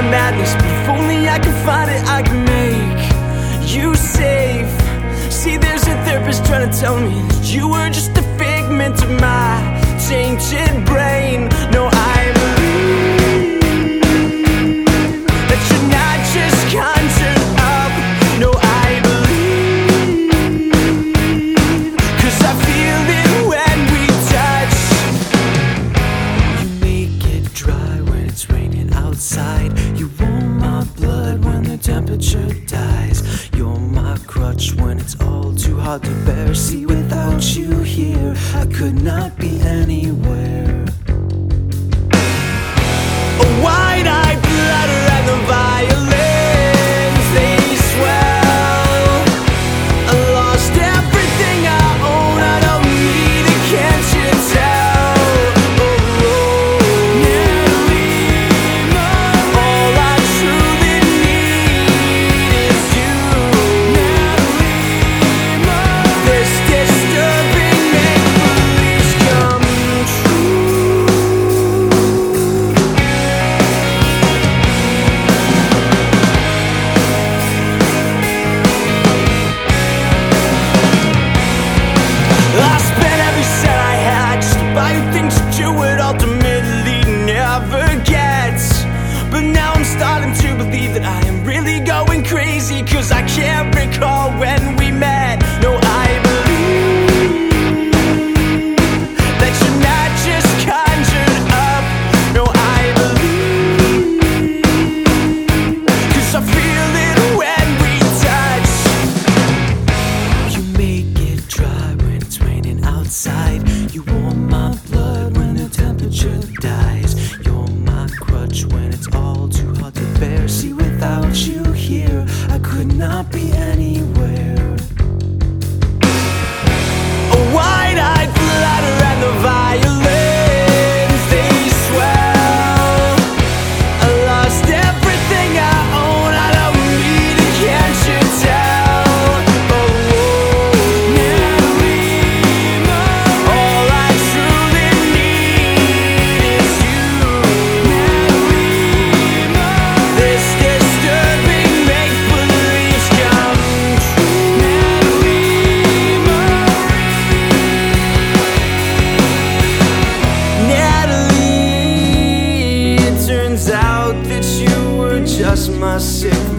madness, but if only I could find it, I could make you safe. See, there's a therapist trying to tell me that you were just a figment of my tainted brain. No, I believe that you're not just conjured up. No, I believe, 'cause I feel it when we touch. You make it dry when it's raining outside. You warm my blood when the temperature dies. You're my crutch when it's all too hard to bear. See, without you here, I could not be anywhere. A wide-eyed flutter and the violins, they swell. I lost everything I own, I don't need it, can't you tell? Natalie, all I truly need is you. Natalie, this disturbing make-believes come true. I spent every cent I had just to buy you things that you would ultimately never get. But now I'm starting to believe that I am really going crazy, 'cause I can't recall when we met. No, I believe that you're not just conjured up. No, I believe, 'cause I feel it when we touch. You make it dry when it's raining outside. You warm my blood when the temperature dies. You're my crutch when it's all too hard to bear. See, without you here, I could not be anywhere. A wide-eyed flutter and the violins, they swell. I lost everything I own, I don't need it, can't you tell? Natalie, all I truly need is you. Natalie, this disturbing make-believes come true. Natalie, it turns out that you were just my sick